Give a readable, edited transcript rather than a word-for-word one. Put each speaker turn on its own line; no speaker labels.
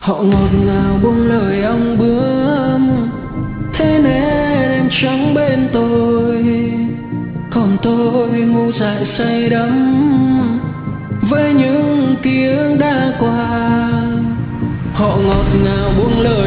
Họ ngọt ngào buông lời ong bướm, thế nên em chẳng bên tôi, còn tôi ngu dại say đắm với những ký ức đã qua. Họ ngọt ngào buông lời